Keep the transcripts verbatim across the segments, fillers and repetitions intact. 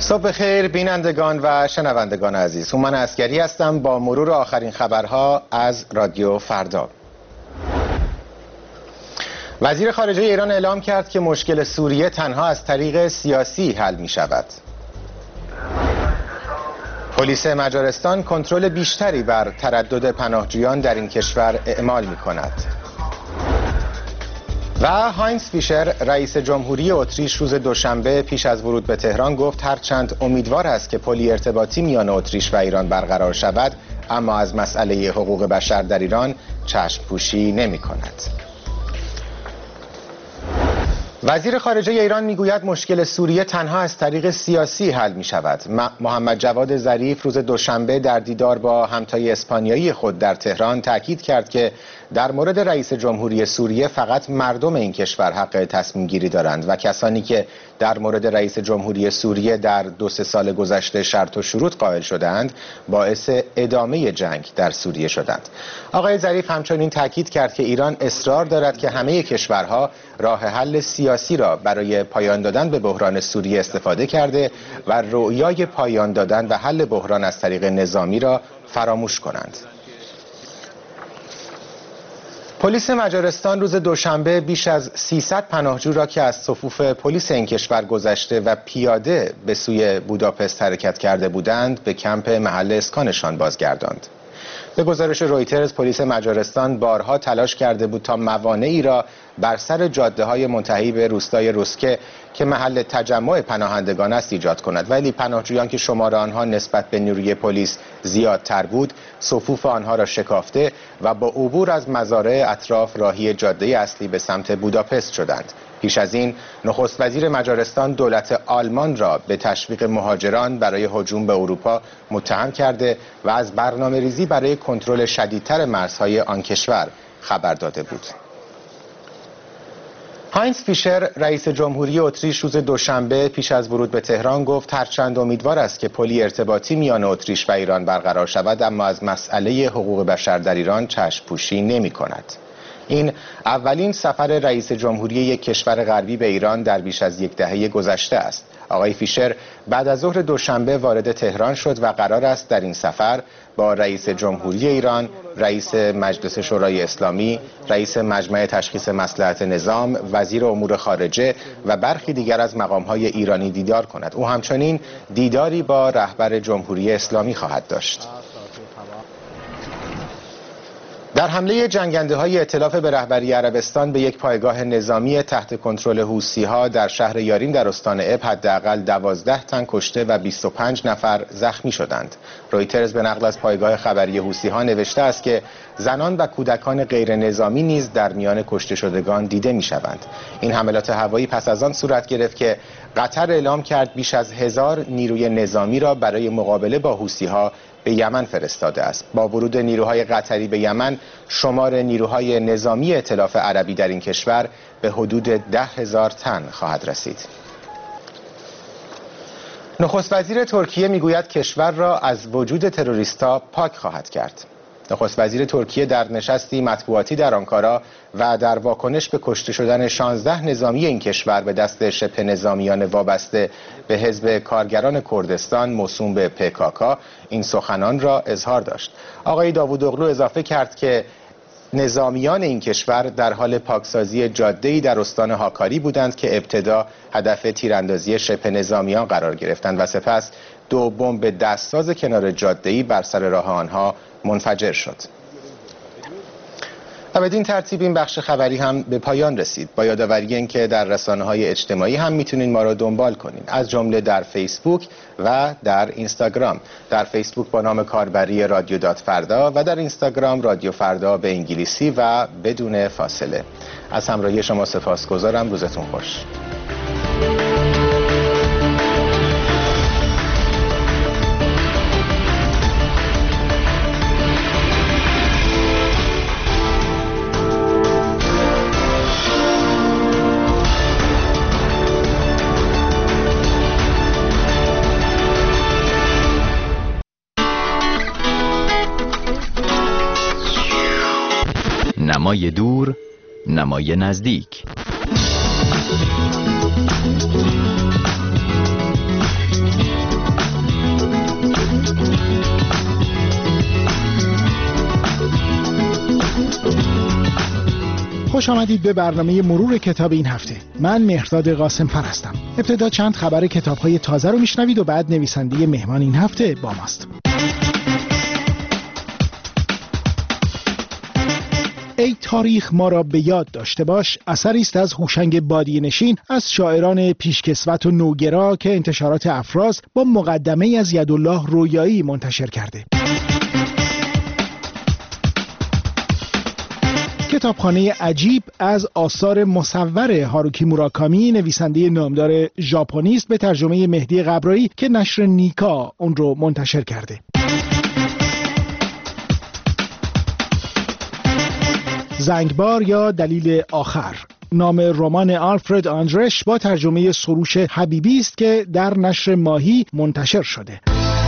صبح خیر بینندگان و شنوندگان عزیز، هومن عسگری هستم با مرور آخرین خبرها از رادیو فردا. وزیر خارجه ایران اعلام کرد که مشکل سوریه تنها از طریق سیاسی حل می شود. پلیس مجارستان کنترل بیشتری بر تردد پناهجویان در این کشور اعمال می کند. و هاینز فیشر رئیس جمهوری اتریش روز دوشنبه پیش از ورود به تهران گفت هرچند امیدوار است که پلی ارتباطی میان اتریش و ایران برقرار شود، اما از مسئله حقوق بشر در ایران چشم پوشی نمی کند. وزیر خارجه ایران میگوید مشکل سوریه تنها از طریق سیاسی حل می شود. محمد جواد ظریف روز دوشنبه در دیدار با همتای اسپانیایی خود در تهران تاکید کرد که در مورد رئیس جمهوری سوریه فقط مردم این کشور حق تصمیم گیری دارند و کسانی که در مورد رئیس جمهوری سوریه در دو سه سال گذشته شرط و شروط قائل شدند باعث ادامه جنگ در سوریه شدند. آقای ظریف همچنین تاکید کرد که ایران اصرار دارد که همه کشورها راه حل سیاسی را برای پایان دادن به بحران سوریه استفاده کرده و رویای پایان دادن و حل بحران از طریق نظامی را فراموش کنند. پلیس مجارستان روز دوشنبه بیش از سیصد پناهجو را که از صفوف پلیس این کشور گذشته و پیاده به سوی بوداپست حرکت کرده بودند به کمپ محل اسکانشان بازگرداند. به گزارش رویترز پلیس مجارستان بارها تلاش کرده بود تا موانعی را بر سر جاده های منتهی به روستای روسکه که محل تجمع پناهندگان است ایجاد کند، ولی پناهجویان که شمار آنها نسبت به نیروی پلیس زیادتر بود صفوف آنها را شکافته و با عبور از مزارع اطراف راهی جاده اصلی به سمت بوداپست شدند. پیش از این نخست وزیر مجارستان دولت آلمان را به تشویق مهاجران برای هجوم به اروپا متهم کرده و از برنامه ریزی برای کنترل شدیدتر مرزهای آن کشور خبر داده بود. هاینز فیشر رئیس جمهوری اتریش روز دوشنبه پیش از ورود به تهران گفت هرچند امیدوار است که پلی ارتباطی میان اتریش و ایران برقرار شود، اما از مسئله حقوق بشر در ایران چشم پوشی نمی کند. این اولین سفر رئیس جمهوری یک کشور غربی به ایران در بیش از یک دهه گذشته است. آقای فیشر بعد از ظهر دوشنبه وارد تهران شد و قرار است در این سفر با رئیس جمهوری ایران، رئیس مجلس شورای اسلامی، رئیس مجمع تشخیص مصلحت نظام، وزیر امور خارجه و برخی دیگر از مقام‌های ایرانی دیدار کند. او همچنین دیداری با رهبر جمهوری اسلامی خواهد داشت. در حمله جنگنده‌های ائتلاف به رهبری عربستان به یک پایگاه نظامی تحت کنترل حوثی‌ها در شهر یارین در استان اب حداقل دوازده تن کشته و بیست و پنج نفر زخمی شدند. رویترز به نقل از پایگاه خبری حوثی‌ها نوشته است که زنان و کودکان غیر نظامی نیز در میان کشته شدگان دیده می‌شوند. این حملات هوایی پس از آن صورت گرفت که قطر اعلام کرد بیش از هزار نیروی نظامی را برای مقابله با حوثی‌ها به یمن فرستاده است. با ورود نیروهای قطری به یمن شمار نیروهای نظامی ائتلاف عربی در این کشور به حدود ده هزار تن خواهد رسید. نخست وزیر ترکیه میگوید کشور را از وجود تروریستا پاک خواهد کرد. نخست وزیر ترکیه در نشستی مطبوعاتی در آنکارا و در واکنش به کشته شدن شانزده نظامی این کشور به دست شبه نظامیان وابسته به حزب کارگران کردستان موسوم به پکاکا این سخنان را اظهار داشت. آقای داوودوغلو اضافه کرد که نظامیان این کشور در حال پاکسازی جاده‌ای در استان هاکاری بودند که ابتدا هدف تیراندازی شبه نظامیان قرار گرفتند و سپس دو بمب دستساز کنار جاده‌ای بر سر راه آنها منفجر شد. و بدین ترتیب این بخش خبری هم به پایان رسید. با یادآوری اینکه در رسانه‌های اجتماعی هم میتونین ما را دنبال کنین، از جمله در فیسبوک و در اینستاگرام. در فیسبوک با نام کاربری رادیو دات فردا و در اینستاگرام رادیو فردا به انگلیسی و بدون فاصله. از همراهی شما سپاسگزارم. روزتون خوش. نمای دور، نمای نزدیک. خوش آمدید به برنامه مرور کتاب این هفته. من مهرداد قاسم‌فر هستم. ابتدا چند خبر کتاب‌های تازه رو میشنوید و بعد نویسنده مهمان این هفته با ماست. ای تاریخ ما را به یاد داشته باش اثری است از هوشنگ بادیه‌نشین از شاعران پیشکسوت و نوگرا که انتشارات افراز با مقدمه از یدالله رویایی منتشر کرده. کتابخانه عجیب از آثار مصور هاروکی موراکامی، نویسنده نامدار ژاپنی است، به ترجمه مهدی قبرایی که نشر نیکا اون رو منتشر کرده. زنگبار یا دلیل آخر، نام رمان آلفرد آندرش با ترجمه سروش حبیبی است که در نشر ماهی منتشر شده.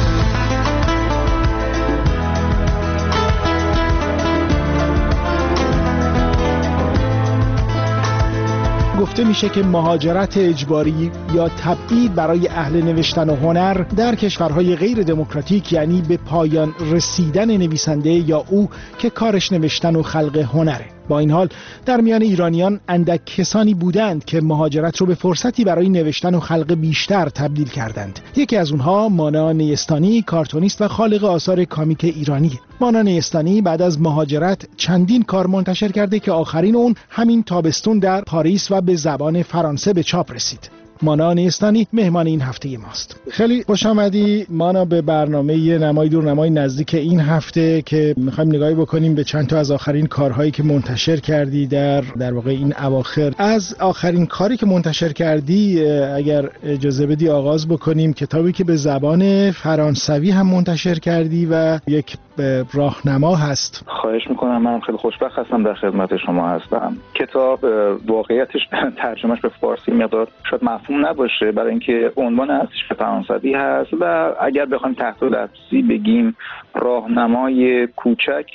گفته میشه که مهاجرت اجباری یا تبعید برای اهل نوشتن و هنر در کشورهای غیر دموکراتیک یعنی به پایان رسیدن نویسنده یا او که کارش نوشتن و خلق هنره. با این حال در میان ایرانیان اندک کسانی بودند که مهاجرت رو به فرصتی برای نوشتن و خلق بیشتر تبدیل کردند. یکی از اونها مانا نیستانی، کارتونیست و خالق آثار کامیک ایرانی. مانا نیستانی بعد از مهاجرت چندین کار منتشر کرده که آخرین اون همین تابستون در پاریس و به زبان فرانسه به چاپ رسید. مانا نیستانی مهمان این هفته ماست. خیلی خوش آمدی مانا به برنامه نمای دور نمای نزدیک این هفته که میخوایم نگاهی بکنیم به چند تا از آخرین کارهایی که منتشر کردی در در واقع این اواخر. از آخرین کاری که منتشر کردی اگر اجازه بدی آغاز بکنیم. کتابی که به زبان فرانسوی هم منتشر کردی و یک راهنما هست. خواهش میکنم. من خیلی خوشبخت هستم در خدمت شما هستم. کتاب واقعیتش ترجمهش به فارسی مقدار شاید مفهوم نباشه برای اینکه عنوان اصلیش به فرانسوی هست و اگر بخوایم تحت لفظی بگیم راهنمای کوچک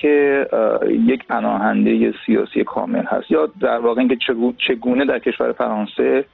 یک پناهنده سیاسی کامل هست یا در واقع اینکه چگونه در کشور فرانسه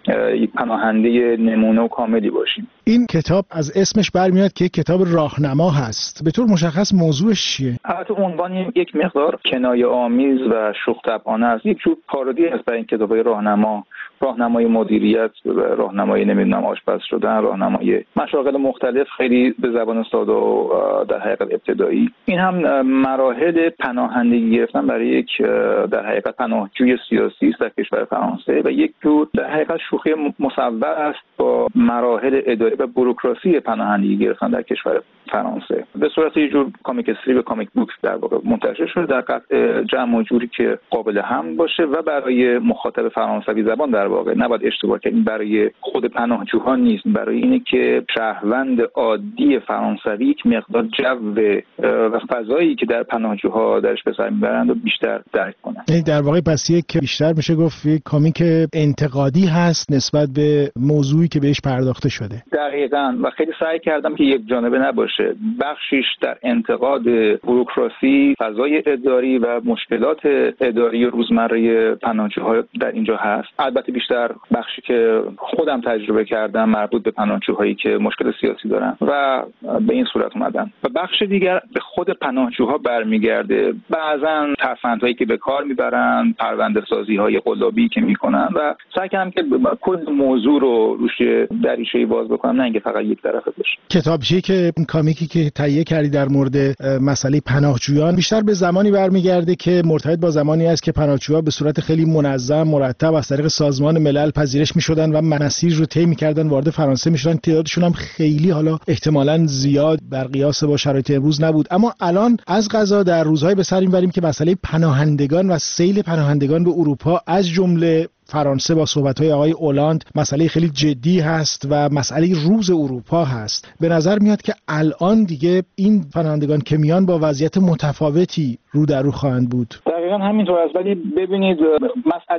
یک پناهنده نمونه و کاملی باشیم. این کتاب از اسمش برمیاد که کتاب راهنما هست. به طور مشخص موضوعش چیه؟ البته عنوان یک مقدار کنایه آمیز و شوخ طبعانه است. یک جور پارودی است برای این کتاب‌های راهنما، راهنمای مدیریت، راهنمای نمیدونم آشپز شدن، راهنمای مشاغل مختلف خیلی به زبان ساده و در حقیقت ابتدایی. این هم مراحل پناهندگی گرفتن برای یک در حقیقت پناهجوی سیاسی است در کشور فرانسه و یک جور در حقیقت شوخی مصور است با مراحل اداری و بوروکراسی پناهندگی گرفتن در کشور فرانسه. به صورت یه جور کامیک استریپ، کامیک بوک در واقع منتشر شده در قطع جمع و جوری که قابل حمل باشه و برای مخاطب فرانسوی زبان در واقع نباید اشتباه کنیم، این برای خود پناهجوها نیست، برای اینه که شهروند عادی فرانسوی یک مقدار جو و فضایی که در پناهجوها درش به سر میبرند و بیشتر درک کنند. این در واقع پس یک بیشتر میشه گفت یک کامیک انتقادی هست نسبت به موضوعی که بهش پرداخته شده. دقیقاً و خیلی سعی کردم که یک جانبه نباشه. بخشیش در انتقاد بوروکراسی، فضای اداری و مشکلات اداری روزمره پناهجوها در اینجا هست. البته بیشتر بخشی که خودم تجربه کردم مربوط به پناهجوهایی که مشکل سیاسی دارن و به این صورت اومدن و بخش دیگر به خود پناهجوها برمیگرده. بعضا ترفندهایی که به کار میبرن، پرونده سازی های قلابی که میکنن و سعی کردم که کل موضوع رو روش دریچه‌ای باز بکنم، نه اینکه فقط یک طرفه باشه. کتابچه‌ای که کامیکی که تهیه کردی در مورد مسئله پناهجویان بیشتر به زمانی برمیگرده که مرتبط با زمانی است که پناهجوها به صورت خیلی منظم مرتب از طریق سازمان ملل پذیرش می‌شدن و مسیر رو طی می‌کردن وارد فرانسه می‌شدن. تعدادشون هم خیلی حالا احتمالاً زیاد بر قیاس با شرایط امروز نبود، اما الان از قضا در روزهای به سر می‌بریم که مسئله پناهندگان و سیل پناهندگان به اروپا از جمله فرانسه با صحبت‌های آقای اولاند مسئله خیلی جدی هست و مسئله روز اروپا هست. به نظر میاد که الان دیگه این پناهندگان که میان با وضعیت متفاوتی رو در رو خواهند بود. دقیقاً همینطور است. ولی ببینید مسئله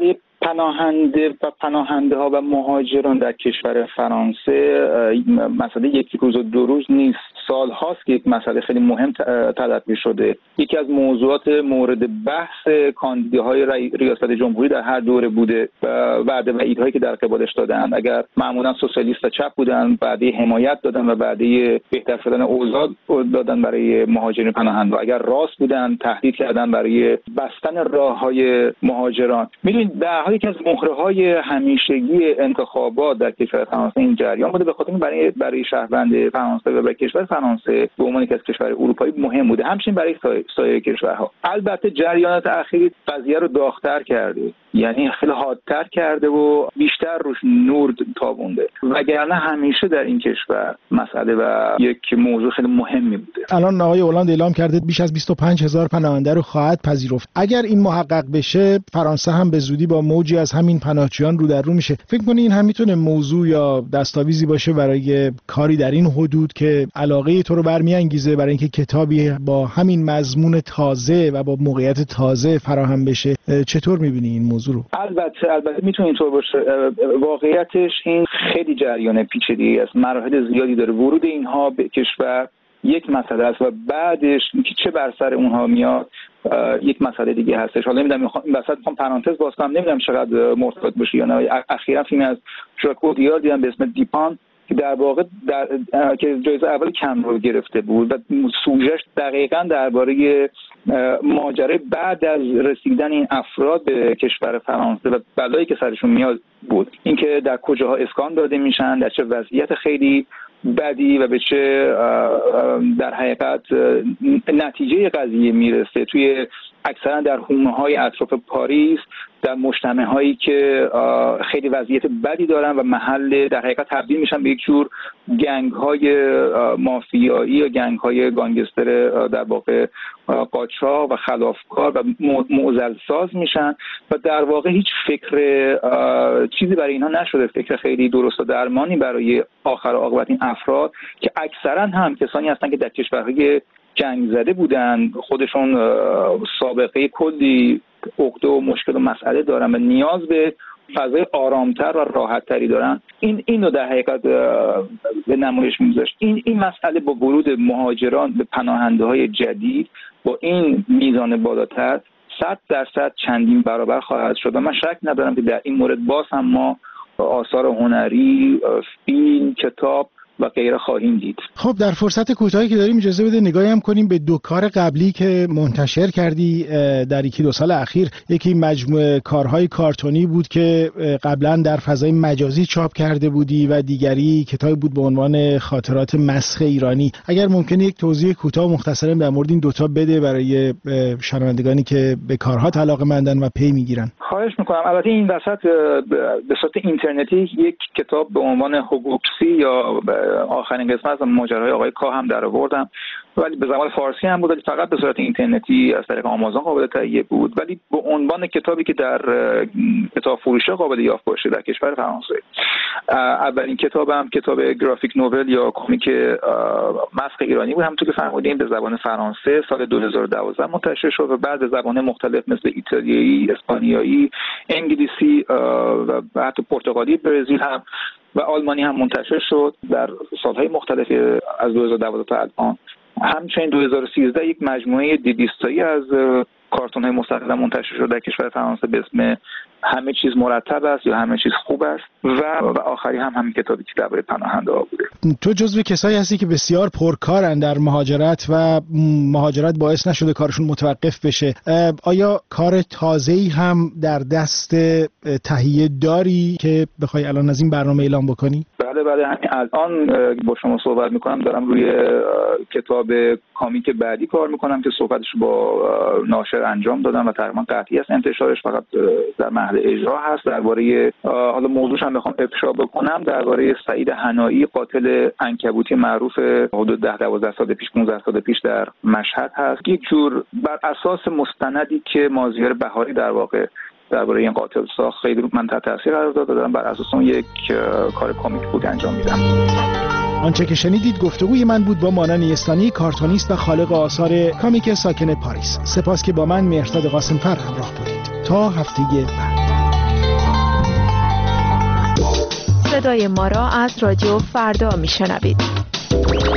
پناهنده و پناهنده ها و مهاجران در کشور فرانسه مسئله یک روز و دو روز نیست، سال هاست که یک مسئله خیلی مهم تلقی شده. یکی از موضوعات مورد بحث کاندیداهای ریاست جمهوری در هر دوره بوده و وعده و ایدهایی که در قبالش دادن. اگر معمولا سوسیالیست و چپ بودن، وعده حمایت دادن و وعده بهتر شدن اوضاع دادن برای مهاجرین پناهنده. اگر راست بودن، تهدید کردن برای بستن راههای مهاجران. میدونید در حالی که از مهره‌های همیشگی انتخابات در کشور فرانسه این جریان بوده، به خاطر برای برای شهروند فرانسه و برای کشور فرانسه به عنوان یک از کشور اروپایی مهم بوده، همچنین برای سایر کشورها. البته جریانات اخیری قضیه رو داغ‌تر کرده، یعنی خیلی حادتر کرده و بیشتر روش نور تابونده، وگرنه همیشه در این کشور مسئله و یک موضوع خیلی مهمی بوده. الان آقای هولند اعلام کرده بیش از بیست و پنج هزار پناهنده رو خواهد پذیرفت. اگر این محقق بشه، فرانسه هم به زودی با موجی از همین پناهجویان رو در رو میشه. فکر کنی این هم میتونه موضوع یا دستاویزی باشه برای کاری در این حدود که علاقه تو رو برمیانگیزه برای اینکه کتابی با همین مضمون تازه و با موقعیت تازه فراهم بشه؟ چطور میبینی این موضوع رو؟ البته البته میتونه اینطور باشه. واقعیتش این خیلی جریان پیچیده‌ای است، مراحل زیادی داره. ورود اینها به کشور یک مسئله است و بعدش که چه بر سر اونها میاد یک مسئله دیگه هستش. حالا نمیدونم این وسط میخوام پرانتز باز کنم، نمیدونم چقدر مرتبط باشه یا نه. اخیراً فیلمی از ژاک اودیار دیدم به اسم دیپان که در واقع در که جایزه اول کن رو گرفته بود و سوژه‌اش دقیقاً درباره ماجرای بعد از رسیدن این افراد به کشور فرانسه و بلایی که سرشون میاد بود. اینکه در کجاها اسکان داده میشن، در چه وضعیت خیلی بدی و به چه در حقیقت نتیجه قضیه میرسه توی اکثرا در حومه‌های اطراف پاریس، در مجتمع‌هایی که خیلی وضعیت بدی دارن و محل در حقیقت تبدیل میشن به یک جور گنگ‌های مافیایی یا گنگ‌های گانگستر در واقع قاچاق و خلافکار و معضل‌ساز میشن و در واقع هیچ فکر چیزی برای اینها نشده، فکر خیلی درست و درمانی برای آخر عاقبت این افراد که اکثرا هم کسانی هستن که در کشورهای جنگ زده بودن، خودشون سابقه کلی عقده و مشکل و مسئله دارن و نیاز به فضای آرامتر و راحتتری دارن. این اینو در حقیقت به نمایش می‌گذاشت. این این مسئله با ورود مهاجران به پناهنده‌های جدید با این میزان بالاتر صد درصد چندین برابر خواهد شد و من شک ندارم که در این مورد باز هم ما آثار هنری، فیلم، کتاب و غیره خواهیم دید. خب در فرصت کوتاهی که داریم اجازه بده نگاهی هم کنیم به دو کار قبلی که منتشر کردی در یکی دو سال اخیر. یکی مجموعه کارهای کارتونی بود که قبلا در فضای مجازی چاپ کرده بودی و دیگری کتابی بود به عنوان خاطرات مسخ ایرانی. اگر ممکنه یک توضیح کوتاه و مختصر در مورد این دوتا بده برای شنوندگانی که به کارها علاقه‌مندن و پی میگیرن. خواهش میکنم. البته این وسط به صورت اینترنتی یک کتاب به عنوان هوگوپسی یا آخرین قسمت از ماجرای آقای کا هم در آوردم، ولی به زبان فارسی هم بود، ولی فقط به صورت اینترنتی از طریق آمازون قابل تهیه بود، ولی به عنوان کتابی که در کتاب فروشی قابل یافت باشه در کشور فرانسه. اولین کتابم کتاب گرافیک نوول یا کمیک مسخ ایرانی بود، همونطور که فرمودین به زبان فرانسه سال دو هزار و دوازده منتشر شد و بعد به زبان مختلف مثل ایتالیایی، اسپانیایی، انگلیسی و حتی پرتغالی، برزیل هم و آلمانی هم منتشر شد در سالهای مختلف از دو هزار و دوازده تا الان. همچنین دو هزار و سیزده یک مجموعه دویست تایی از کارتون‌های مستقل منتشر شد در کشور فرانسه به اسم همه چیز مرتب است یا همه چیز خوب است و و آخری هم همین کتابی که درباره پناهنده‌ها بوده. تو جزو کسایی هستی که بسیار پرکارن در مهاجرت و مهاجرت باعث نشده کارشون متوقف بشه. آیا کار تازه‌ای هم در دست تهیه داری که بخوای الان از این برنامه اعلام بکنی؟ بله بله همین الان با شما صحبت میکنم دارم روی کتاب کامیک بعدی کار میکنم که صحبتش با ناشر انجام دادم و تقریبا قطعی است انتشارش، فقط در محل اجرا هست. درباره حالا موضوعش هم بخوام افشا بکنم درباره سعید حنایی قاتل عنکبوتی معروف حدود ده دوازده سال پیش پانزده سال پیش در مشهد هست. یک جور بر اساس مستندی که مازیار بهاری در واقع درباره این قاتل ساخت خیلی من تحت تاثیر قرار دادم، بر اساس اون یک کار کمیک بود انجام میدم. آنچه که شنیدید گفتگوی من بود با مانا نیستانی، کارتونیست و خالق آثار کامیک ساکن پاریس. سپاس که با من مهرداد قاسم‌فر همراه بودید. تا هفته بعد. صدای ما را از رادیو فردا میشنوید.